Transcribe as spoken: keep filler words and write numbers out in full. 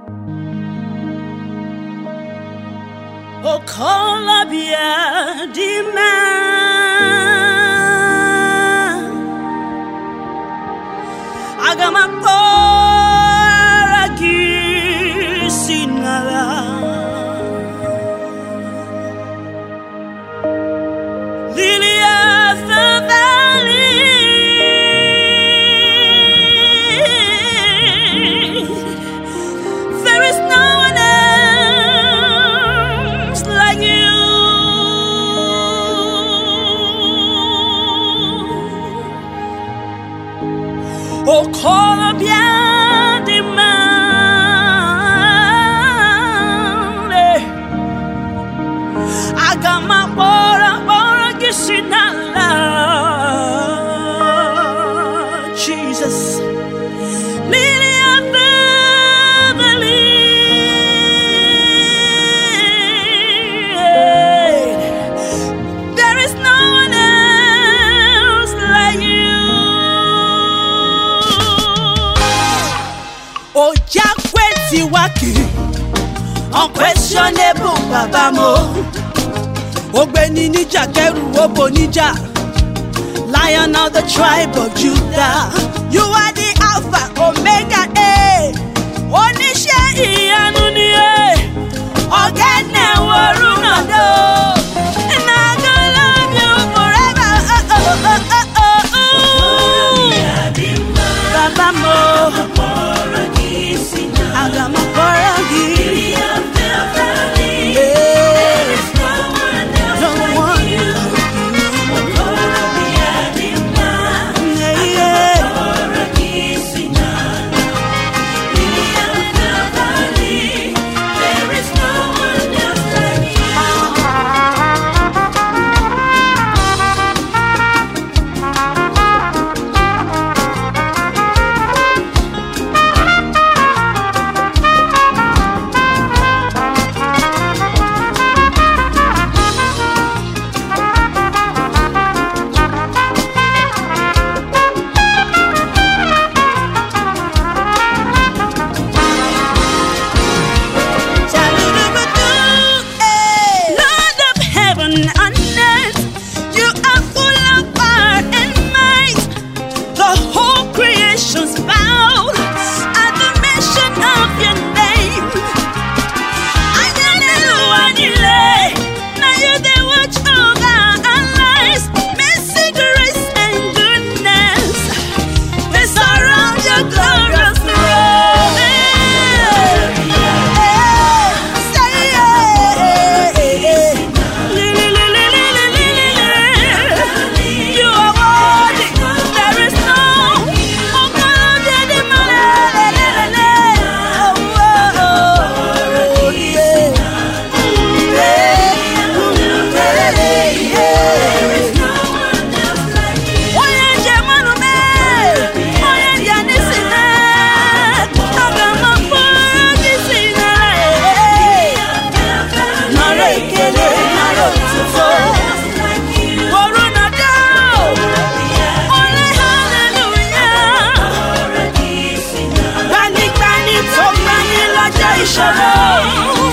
O kolabia di ma agama pora gisinala lily of the valley there is no one else like you. Oh, call bien di male agama bora bora gisinala Jesus lily of the valley there is no one else like you. Oh, Yahweh Tiwaki, unquestionable Baba Mo. Ogbeni Nija Keru Obo Nija, Lion of the tribe of Judah. You are the Alpha, Omega, eh. Onishe Iyanu ni eh. Ogene Warunado. And I'm gonna love you forever. Oh, oh, oh, oh, oh. Baba Mo. Agama Poragi, there is no one else like you. Shalom.